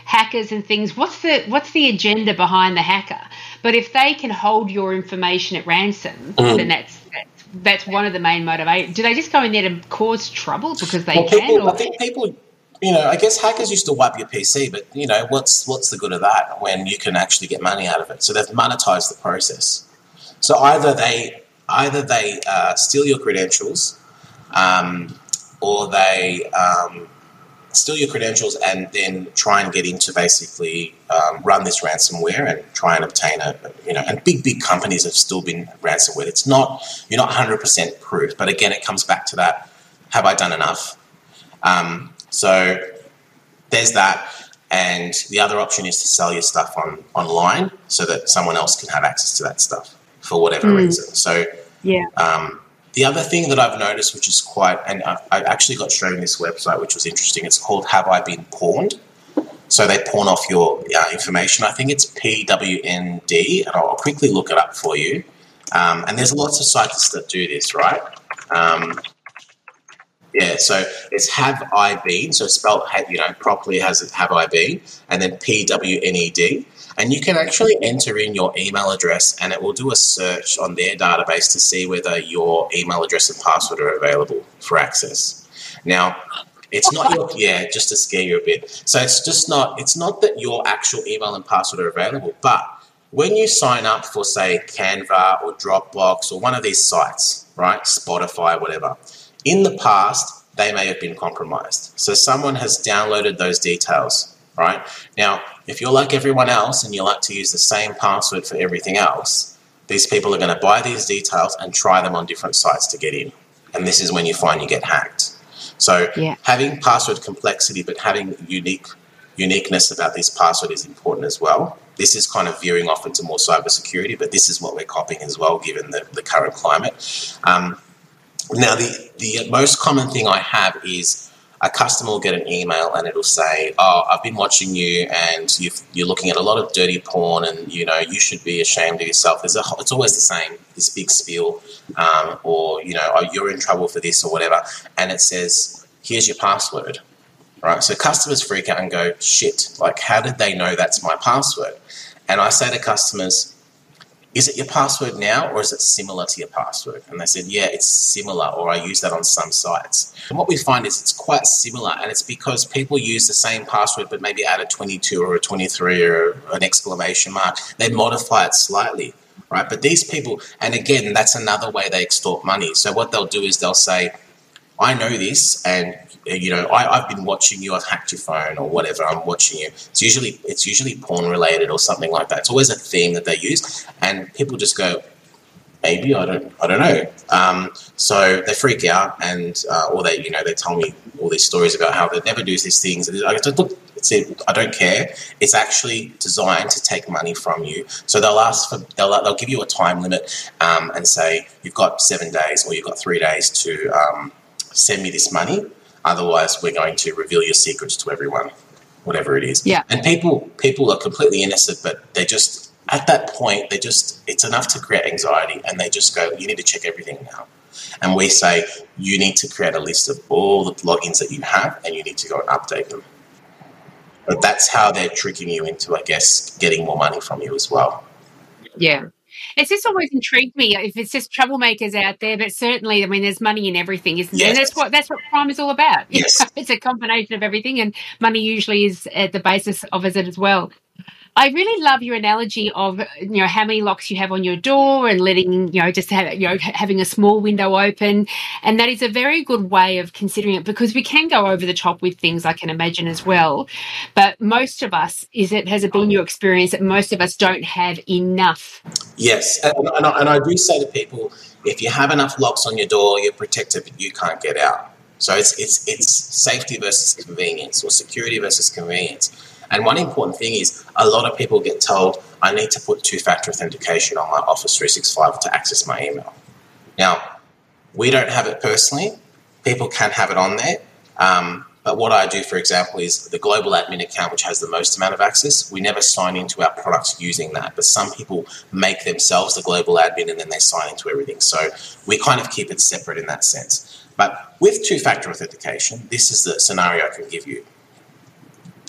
hackers and things, what's the what's the agenda behind the hacker? But if they can hold your information at ransom, mm. then that's, that's that's one of the main motivators. Do they just go in there to cause trouble because they well, can? People, or? I think people, you know, I guess hackers used to wipe your P C, but, you know, what's what's the good of that when you can actually get money out of it? So they've monetized the process. So either they either they uh, steal your credentials, um, or they um, steal your credentials and then try and get into basically um, run this ransomware and try and obtain a, you know, and big, big companies have still been ransomware. It's not, you're not one hundred percent proof, but again, it comes back to that, have I done enough? Um, so there's that. And the other option is to sell your stuff on online so that someone else can have access to that stuff for whatever mm. reason. So, yeah. Um, the other thing that I've noticed, which is quite, and I, I actually got shown this website, which was interesting. It's called Have I Been Pawned? So they pawn off your uh, information. I think it's P W N D, and I'll quickly look it up for you. Um, and there's lots of sites that do this, right? Um, yeah, so it's Have I Been, so spelled, you know, properly has it Have I Been, and then P W N E D. And you can actually enter in your email address and it will do a search on their database to see whether your email address and password are available for access. Now, it's not your, yeah, just to scare you a bit. So it's just not, it's not that your actual email and password are available, but when you sign up for, say, Canva or Dropbox or one of these sites, right, Spotify, whatever, in the past, they may have been compromised. So someone has downloaded those details, right? Now, if you're like everyone else and you like to use the same password for everything else, these people are going to buy these details and try them on different sites to get in. And this is when you find you get hacked. So yeah. having password complexity but having unique uniqueness about this password is important as well. This is kind of veering off into more cybersecurity, but this is what we're copying as well given the, the current climate. Um, now, the, the most common thing I have is a customer will get an email and it'll say, oh, I've been watching you and you've, you're looking at a lot of dirty porn and, you know, you should be ashamed of yourself. There's a, it's always the same, this big spiel, um, or, you know, oh, you're in trouble for this or whatever. And it says, here's your password, right? So customers freak out and go, shit, like how did they know that's my password? And I say to customers, is it your password now or is it similar to your password? And they said, yeah, it's similar, or I use that on some sites. And what we find is it's quite similar, and it's because people use the same password but maybe add a twenty-two or a twenty-three or an exclamation mark. They modify it slightly, right? But these people, and again, that's another way they extort money. So what they'll do is they'll say, I know this, and you know, I, I've been watching you, I've hacked your phone or whatever, I'm watching you. It's usually it's usually porn related or something like that. It's always a theme that they use, and people just go, maybe, I don't I don't know. Um, so they freak out, and uh, or they, you know, they tell me all these stories about how they never do these things. And I go, look, it's it, I don't care. It's actually designed to take money from you. So they'll ask for they'll they'll give you a time limit um, and say you've got seven days or you've got three days to um, send me this money. Otherwise, we're going to reveal your secrets to everyone, whatever it is. Yeah. And people people are completely innocent, but they just, at that point, they just, it's enough to create anxiety, and they just go, you need to check everything now. And we say, you need to create a list of all the logins that you have, and you need to go and update them. But that's how they're tricking you into, I guess, getting more money from you as well. Yeah. It's just always intrigued me if it's just troublemakers out there, but certainly, I mean, there's money in everything, isn't there? Yes. And that's what that's what crime is all about. Yes. It's a combination of everything, and money usually is at the basis of it as well. I really love your analogy of, you know, how many locks you have on your door and letting, you know, just have, you know, having a small window open. And that is a very good way of considering it, because we can go over the top with things, I can imagine, as well. But most of us, is it, has it been your experience that most of us don't have enough? Yes. And, and, I, and I do say to people, if you have enough locks on your door, you're protected, but you can't get out. So it's it's it's safety versus convenience, or security versus convenience. And one important thing is a lot of people get told, I need to put two-factor authentication on my Office three sixty-five to access my email. Now, we don't have it personally. People can have it on there. Um, but what I do, for example, is the global admin account, which has the most amount of access. We never sign into our products using that. But some people make themselves the global admin and then they sign into everything. So we kind of keep it separate in that sense. But with two-factor authentication, this is the scenario I can give you.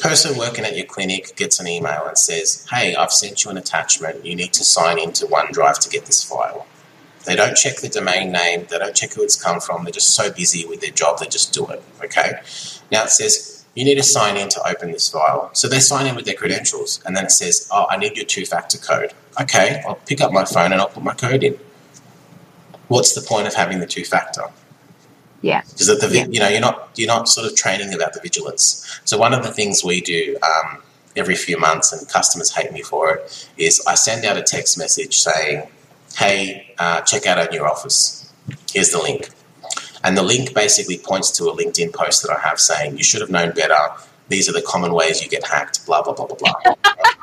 person working at your clinic gets an email and says, hey, I've sent you an attachment. You need to sign into OneDrive to get this file. They don't check the domain name. They don't check who it's come from. They're just so busy with their job, they just do it, okay? Now it says, you need to sign in to open this file. So they sign in with their credentials, and then it says, oh, I need your two-factor code. Okay, I'll pick up my phone and I'll put my code in. What's the point of having the two-factor? Yeah. Because at the yeah. you know you're not you're not sort of training about the vigilance. So one of the things we do um, every few months, and customers hate me for it, is I send out a text message saying, "Hey, uh, check out our new office. Here's the link," and the link basically points to a LinkedIn post that I have saying, "You should have known better. These are the common ways you get hacked." Blah blah blah blah blah.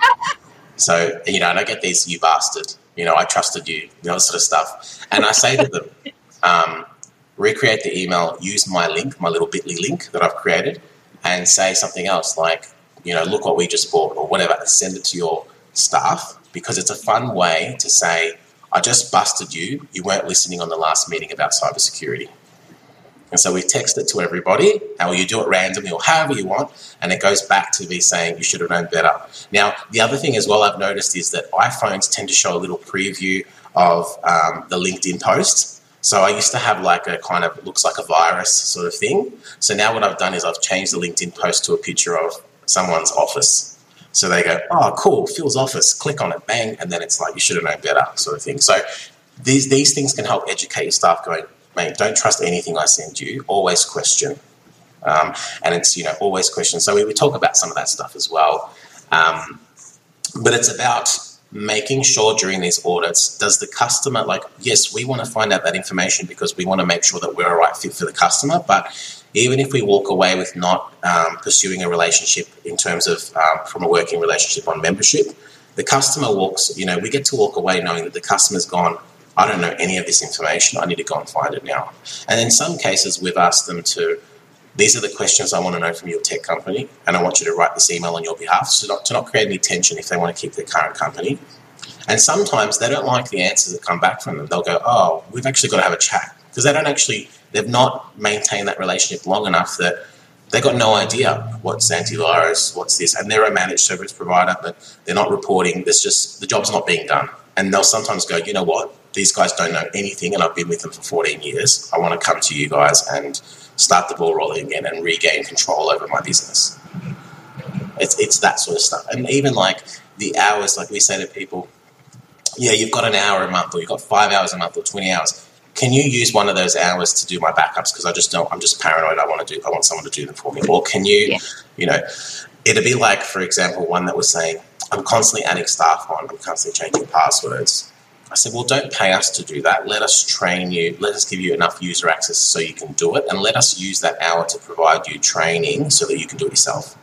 So you know, and I get these, "You bastard," you know, "I trusted you," you know, that sort of stuff, and I say to them. Um, recreate the email, use my link, my little bit dot l y link that I've created, and say something else like, you know, look what we just bought or whatever, and send it to your staff, because it's a fun way to say, I just busted you, you weren't listening on the last meeting about cybersecurity. And so we text it to everybody, or you do it randomly or however you want, and it goes back to me saying you should have known better. Now, the other thing as well I've noticed is that iPhones tend to show a little preview of um, the LinkedIn post. So I used to have like a kind of looks like a virus sort of thing. So now what I've done is I've changed the LinkedIn post to a picture of someone's office. So they go, oh, cool, Phil's office, click on it, bang, and then it's like, you should have known better sort of thing. So these these things can help educate your staff going, mate, don't trust anything I send you, always question. Um, and it's, you know, always question. So we, we talk about some of that stuff as well. Um, but it's about making sure during these audits, does the customer, like, yes, we want to find out that information because we want to make sure that we're a right fit for the customer, but even if we walk away with not um, pursuing a relationship in terms of um, from a working relationship on membership, the customer walks, you know, we get to walk away knowing that the customer's gone, I don't know any of this information, I need to go and find it now. And in some cases, we've asked them to, these are the questions I want to know from your tech company, and I want you to write this email on your behalf, so not, to not create any tension if they want to keep their current company. And sometimes they don't like the answers that come back from them. They'll go, oh, we've actually got to have a chat, because they don't actually, they've not maintained that relationship long enough that they've got no idea what's antivirus, what's this, and they're a managed service provider, but they're not reporting. There's just, the job's not being done. And they'll sometimes go, you know what, these guys don't know anything, and I've been with them for fourteen years. I want to come to you guys and start the ball rolling again and regain control over my business. It's it's that sort of stuff. And even like the hours, like we say to people, yeah, you've got an hour a month, or you've got five hours a month, or twenty hours. Can you use one of those hours to do my backups? Because I just don't, I'm just paranoid. I want to do, I want someone to do them for me. Or can you, yeah. you know, it'd be like, for example, one that was saying, I'm constantly adding staff on, I'm constantly changing passwords. I said, well, don't pay us to do that. Let us train you. Let us give you enough user access so you can do it, and let us use that hour to provide you training so that you can do it yourself.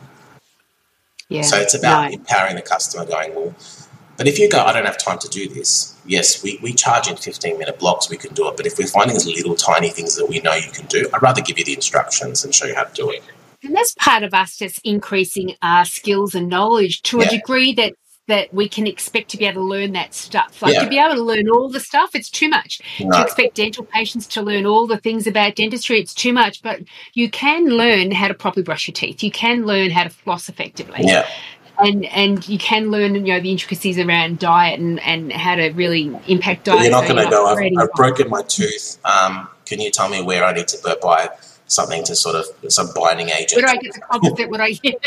Yeah. So it's about no. empowering the customer going, well, but if you go, I don't have time to do this. Yes, we, we charge in fifteen-minute blocks, we can do it. But if we're finding these little tiny things that we know you can do, I'd rather give you the instructions and show you how to do it. And that's part of us just increasing our skills and knowledge to yeah. a degree that that we can expect to be able to learn that stuff. Like yeah. to be able to learn all the stuff, it's too much. No. To expect dental patients to learn all the things about dentistry, it's too much. But you can learn how to properly brush your teeth. You can learn how to floss effectively. Yeah. And and you can learn, you know, the intricacies around diet and, and how to really impact diet. But you're not so going to go, I've, I've broken diet. my tooth. Um, can you tell me where I need to buy something to sort of, some binding agent? Would I get the composite? Would I get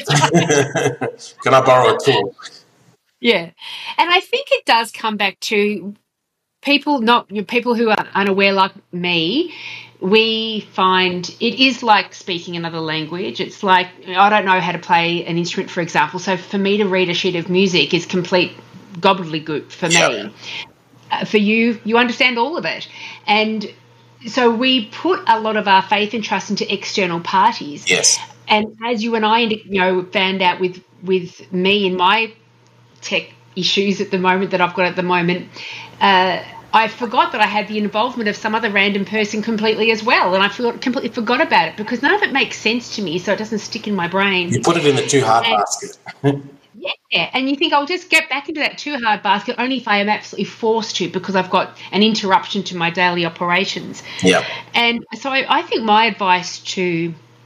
Can I borrow a tool? Yeah. And I think it does come back to people not, you know, people who are unaware like me. We find it is like speaking another language. It's like, I don't know how to play an instrument, for example. So for me to read a sheet of music is complete gobbledygook for yeah. me. Uh, for you, you understand all of it. And so we put a lot of our faith and trust into external parties. Yes. And as you and I, you know, found out with, with me and my tech issues at the moment that I've got at the moment, uh, I forgot that I had the involvement of some other random person completely as well, and I forgot, completely forgot about it because none of it makes sense to me, so it doesn't stick in my brain. You put it in the too hard and, basket. Yeah, and you think I'll just get back into that too hard basket only if I am absolutely forced to, because I've got an interruption to my daily operations. Yeah. And so I, I think my advice to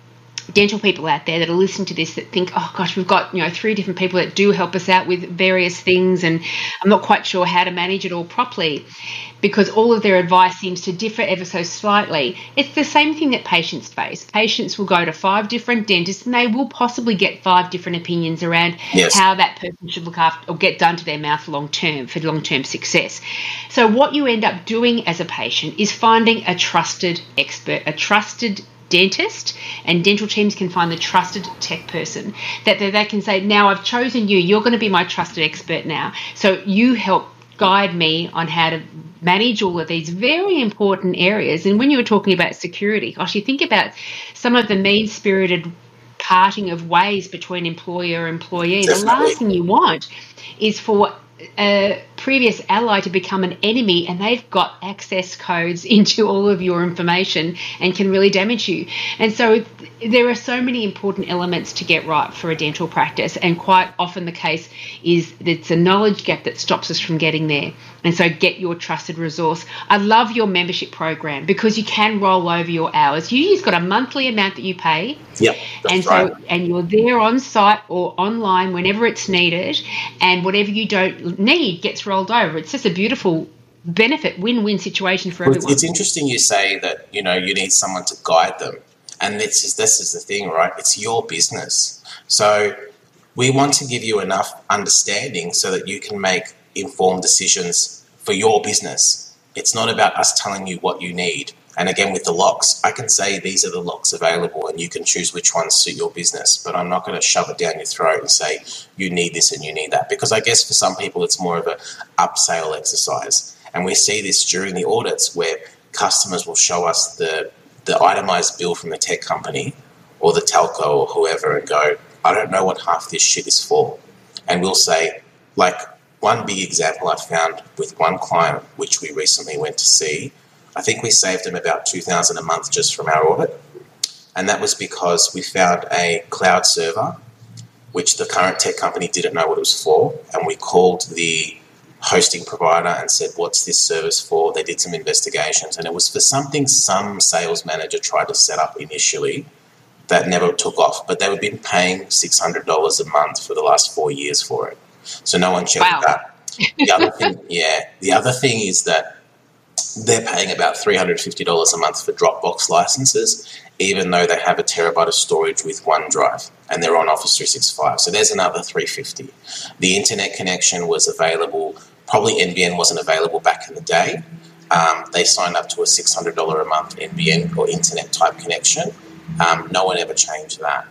dental people out there that are listening to this that think, oh gosh, we've got, you know, three different people that do help us out with various things, and I'm not quite sure how to manage it all properly, because all of their advice seems to differ ever so slightly. It's the same thing that patients face. Patients will go to five different dentists and they will possibly get five different opinions around yes. how that person should look after or get done to their mouth long term for long-term success. So what you end up doing as a patient is finding a trusted expert, a trusted dentist, and dental teams can find the trusted tech person that they, they can say, now I've chosen you, you're going to be my trusted expert now. So you help guide me on how to manage all of these very important areas. And when you were talking about security, gosh, you think about some of the mean-spirited parting of ways between employer and employee. Definitely. The last thing you want is for a previous ally to become an enemy, and they've got access codes into all of your information and can really damage you. And so there are so many important elements to get right for a dental practice, and quite often the case is that it's a knowledge gap that stops us from getting there. And so get your trusted resource. I love your membership program because you can roll over your hours. You just got a monthly amount that you pay. Yep, that's and so right. and you're there on site or online whenever it's needed, and whatever you don't need gets rolled over. It's just a beautiful benefit, win-win situation for everyone. It's interesting you say that, you know, you need someone to guide them. And this is, this is the thing, right? It's your business. So we want to give you enough understanding so that you can make informed decisions for your business. It's not about us telling you what you need. And again, with the locks, I can say these are the locks available and you can choose which ones suit your business, but I'm not going to shove it down your throat and say you need this and you need that, because I guess for some people it's more of a upsell exercise. And we see this during the audits where customers will show us the, the itemized bill from the tech company or the telco or whoever and go, I don't know what half this shit is for. And we'll say, like, one big example I found with one client, which we recently went to see, I think we saved them about two thousand dollars a month just from our audit. And that was because we found a cloud server, which the current tech company didn't know what it was for. And we called the hosting provider and said, what's this service for? They did some investigations. And it was for something some sales manager tried to set up initially that never took off. But they had been paying six hundred dollars a month for the last four years for it. So no one checked wow. that. The other thing, yeah. The other thing is that they're paying about three hundred fifty dollars a month for Dropbox licenses, even though they have a terabyte of storage with OneDrive and they're on Office three sixty-five. So there's another three hundred fifty dollars. The internet connection was available, probably N B N wasn't available back in the day. Um, they signed up to a six hundred dollars a month N B N or internet type connection. Um, no one ever changed that.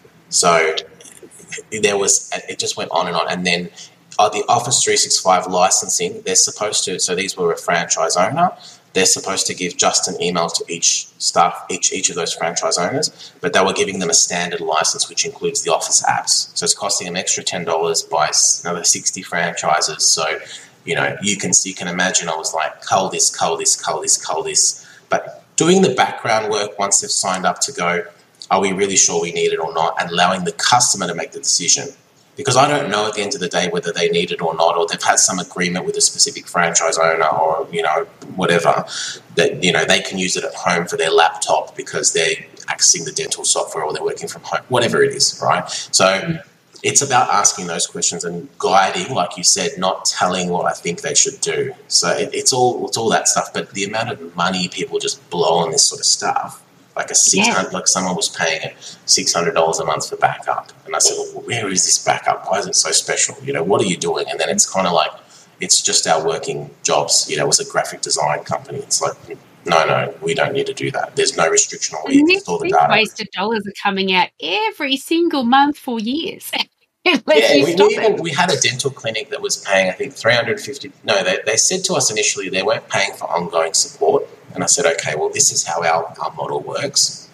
So there was, it just went on and on. And then Uh, the Office three sixty-five licensing, they're supposed to, so these were a franchise owner, they're supposed to give just an email to each staff, each each of those franchise owners, but they were giving them a standard license, which includes the Office apps. So it's costing them extra ten dollars by another sixty franchises. So, you know, you can you can imagine I was like, cull this, cull this, cull this, cull this. But doing the background work once they've signed up to go, are we really sure we need it or not, and allowing the customer to make the decision. Because I don't know at the end of the day whether they need it or not, or they've had some agreement with a specific franchise owner or, you know, whatever, that, you know, they can use it at home for their laptop because they're accessing the dental software or they're working from home, whatever it is, right? So mm. it's about asking those questions and guiding, like you said, not telling what I think they should do. So it, it's all it's all that stuff. But the amount of money people just blow on this sort of stuff, like a six hundred, yeah. like someone was paying six hundred dollars a month for backup, and I said, well, where is this backup? Why is it so special? You know, what are you doing? And then it's kind of like, it's just our working jobs. You know, it was a graphic design company. It's like, no, no, we don't need to do that. There's no restriction on where you can store the data. Wasted dollars are coming out every single month for years. Yeah, we, we even we had a dental clinic that was paying, I think, three hundred fifty. No, they they said to us initially they weren't paying for ongoing support, and I said, okay, well, this is how our, our model works.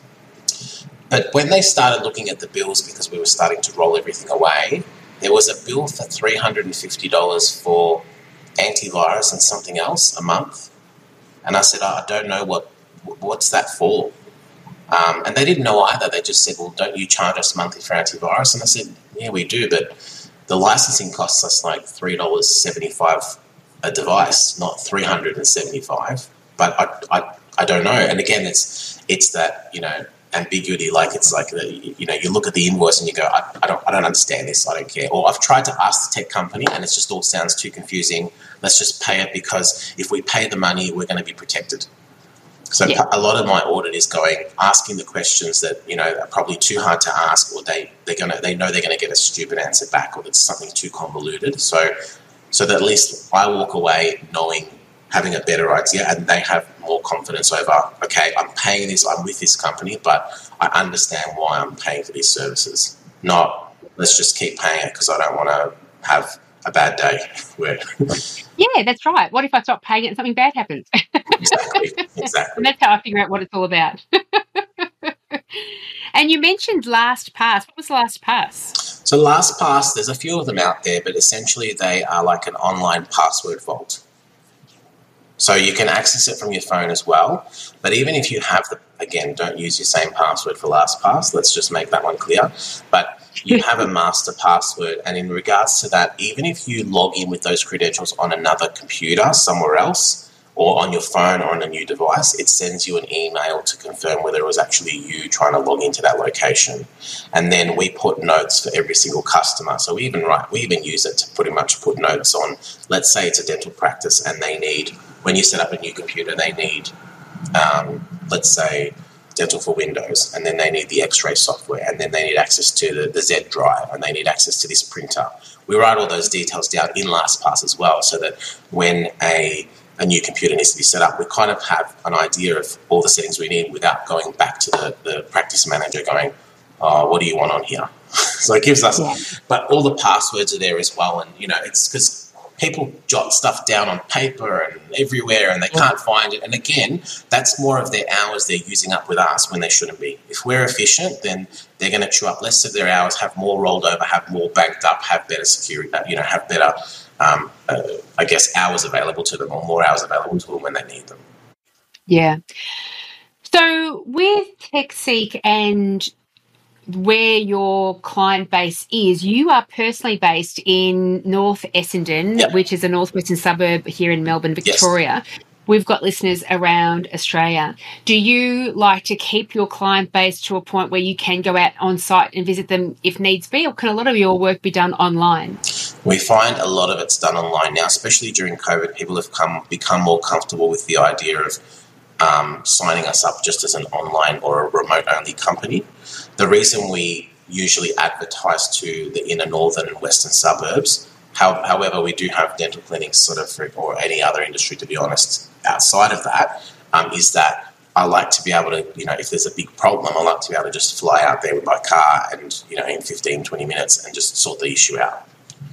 But when they started looking at the bills, because we were starting to roll everything away, there was a bill for three hundred and fifty dollars for antivirus and something else a month, and I said, oh, I don't know what what's that for. Um, and they didn't know either. They just said, well, don't you charge us monthly for antivirus? And I said, yeah, we do, but the licensing costs us like three dollars seventy-five a device, not three hundred seventy-five. But I, I, I don't know. And again, it's it's that, you know, ambiguity. Like it's like the, you know, you look at the invoice and you go, I, I don't, I don't understand this. I don't care. Or I've tried to ask the tech company and it just all sounds too confusing. Let's just pay it because if we pay the money, we're going to be protected. So yeah. a lot of my audit is going, asking the questions that, you know, are probably too hard to ask, or they, they're gonna, they know they're going to get a stupid answer back, or that's something too convoluted. So, so that at least I walk away knowing, having a better idea, and they have more confidence over, okay, I'm paying this, I'm with this company, but I understand why I'm paying for these services. Not, let's just keep paying it because I don't want to have a bad day. Where yeah, that's right. What if I stop paying it and something bad happens? Exactly, exactly. And that's how I figure out what it's all about. And you mentioned LastPass. What was LastPass? So LastPass, there's a few of them out there, but essentially they are like an online password vault. So you can access it from your phone as well. But even if you have the, again, don't use your same password for LastPass. Let's just make that one clear. But you have a master password. And in regards to that, even if you log in with those credentials on another computer somewhere else, or on your phone or on a new device, it sends you an email to confirm whether it was actually you trying to log into that location. And then we put notes for every single customer. So we even write, we even use it to pretty much put notes on, let's say it's a dental practice and they need, when you set up a new computer, they need, um, let's say, Dental for Windows, and then they need the X-ray software, and then they need access to the, the Z drive, and they need access to this printer. We write all those details down in LastPass as well, so that when a a new computer needs to be set up, we kind of have an idea of all the settings we need without going back to the, the practice manager going, oh, what do you want on here? So it gives us, yeah. But all the passwords are there as well. And, you know, it's because people jot stuff down on paper and everywhere and they can't find it. And again, that's more of their hours they're using up with us when they shouldn't be. If we're efficient, then they're going to chew up less of their hours, have more rolled over, have more banked up, have better security, you know, have better, um, uh, I guess, hours available to them, or more hours available to them when they need them. Yeah. So with TechSeek and where your client base is, you are personally based in North Essendon, yep. which is a northwestern suburb here in Melbourne, Victoria. Yes. We've got listeners around Australia. Do you like to keep your client base to a point where you can go out on site and visit them if needs be, or can a lot of your work be done online? We find a lot of it's done online now, especially during COVID. People have come become more comfortable with the idea of um, signing us up just as an online or a remote-only company. The reason we usually advertise to the inner northern and western suburbs, how, however, we do have dental clinics sort of, for, or any other industry, to be honest, outside of that, um, is that I like to be able to, you know, if there's a big problem, I like to be able to just fly out there with my car and, you know, in fifteen, twenty minutes and just sort the issue out.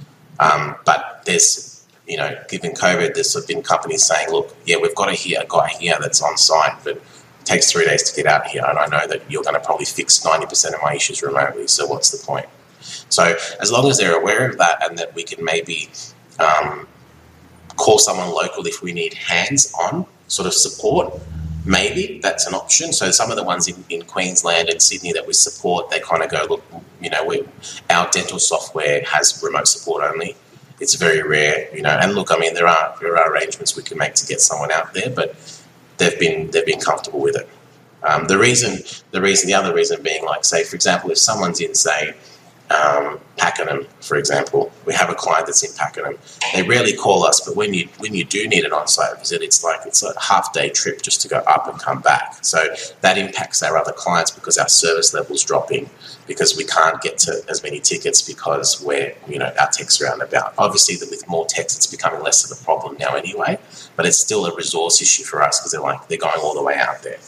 Um, but there's, you know, given COVID, there's sort of been companies saying, look, yeah, we've got a, here, a guy here that's on site, but it takes three days to get out here, and I know that you're going to probably fix ninety percent of my issues remotely, so what's the point? So as long as they're aware of that, and that we can maybe um, call someone local if we need hands-on sort of support, maybe that's an option. So some of the ones in, in Queensland and Sydney that we support, they kind of go, look, you know, we, our dental software has remote support only. It's very rare, you know, and look, I mean, there are there are arrangements we can make to get someone out there, but they've been they've been comfortable with it. Um, the reason, the reason, the other reason being, like, say, for example, if someone's in, say, um, Pakenham, for example, we have a client that's in Pakenham. They rarely call us, but when you when you do need an on-site visit, it's like it's a half-day trip just to go up and come back. So that impacts our other clients because our service level's dropping, because we can't get to as many tickets because we're, you know, our techs are out and about. Obviously, with more techs, it's becoming less of a problem now anyway, but it's still a resource issue for us because they're like they're going all the way out there.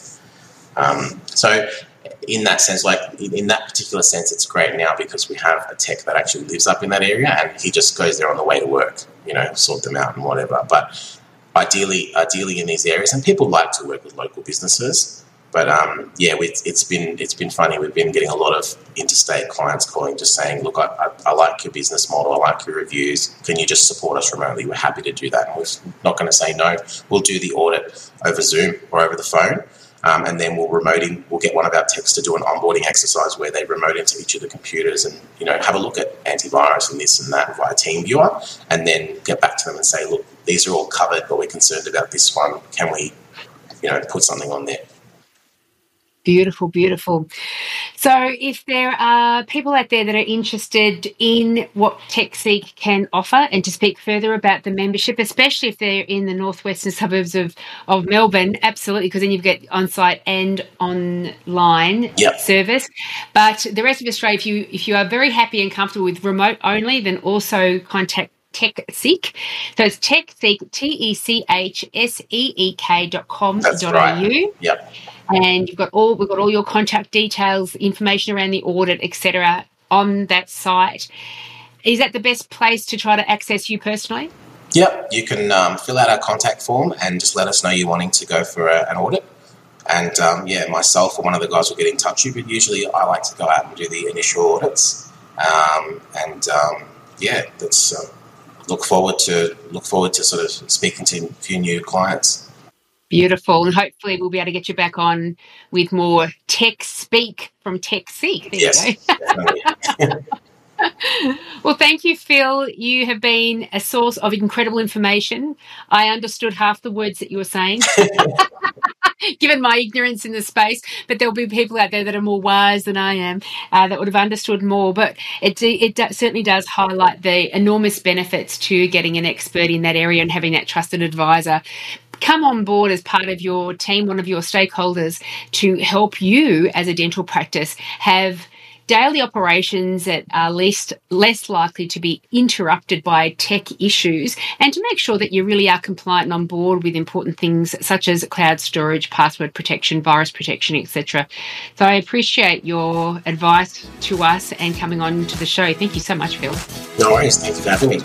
Um, so in that sense, like in, in that particular sense, it's great now because we have a tech that actually lives up in that area and he just goes there on the way to work, you know, sort them out and whatever. But ideally, ideally in these areas, and people like to work with local businesses. But um, yeah, we, it's been it's been funny. We've been getting a lot of interstate clients calling, just saying, "Look, I, I, I like your business model. I like your reviews. Can you just support us remotely? We're happy to do that." And we're not going to say no. We'll do the audit over Zoom or over the phone. Um, and then we'll remote in, we'll get one of our techs to do an onboarding exercise where they remote into each of the computers and, you know, have a look at antivirus and this and that via TeamViewer, and then get back to them and say, look, these are all covered, but we're concerned about this one. Can we, you know, put something on there? Beautiful, beautiful. So if there are people out there that are interested in what TechSeek can offer, and to speak further about the membership, especially if they're in the northwestern suburbs of, of Melbourne, absolutely, because then you get on-site and online yep. service. But the rest of Australia, if you if you are very happy and comfortable with remote only, then also contact TechSeek. So it's TechSeek, T E C H S E E K dot com dot A U. That's right. Yep. And you've got all we've got all your contact details, information around the audit, et cetera, on that site. Is that the best place to try to access you personally? Yep. You can um, fill out our contact form and just let us know you're wanting to go for a, an audit. And, um, yeah, myself or one of the guys will get in touch with you. But usually I like to go out and do the initial audits. Um, and, um, yeah, that's um, look forward to look forward to sort of speaking to a few new clients. Beautiful. And hopefully we'll be able to get you back on with more tech speak from TechSeek. There yes, you go. Well, thank you, Phil. You have been a source of incredible information. I understood half the words that you were saying, given my ignorance in the space, but there'll be people out there that are more wise than I am uh, that would have understood more. But it, it do, certainly does highlight the enormous benefits to getting an expert in that area and having that trusted advisor come on board as part of your team, one of your stakeholders, to help you as a dental practice have daily operations that are least, less likely to be interrupted by tech issues, and to make sure that you really are compliant and on board with important things such as cloud storage, password protection, virus protection, et cetera. So I appreciate your advice to us and coming on to the show. Thank you so much, Phil. No worries. Thanks for having me.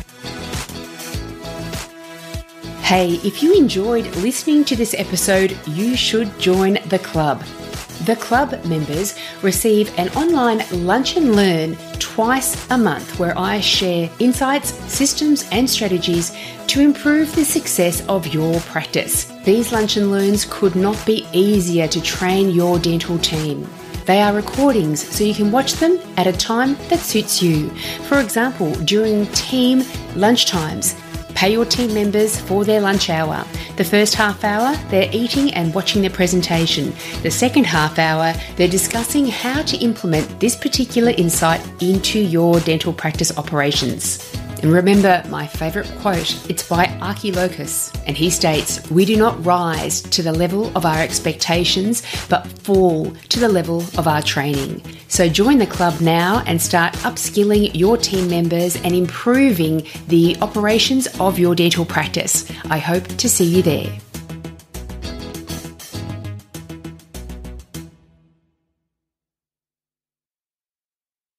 Hey, if you enjoyed listening to this episode, you should join the club. The club members receive an online lunch and learn twice a month where I share insights, systems and strategies to improve the success of your practice. These lunch and learns could not be easier to train your dental team. They are recordings so you can watch them at a time that suits you. For example, during team lunchtimes, pay your team members for their lunch hour. The first half hour, they're eating and watching the presentation. The second half hour, they're discussing how to implement this particular insight into your dental practice operations. And remember my favourite quote, it's by Archilochus, and he states, "We do not rise to the level of our expectations, but fall to the level of our training." So join the club now and start upskilling your team members and improving the operations of your dental practice. I hope to see you there.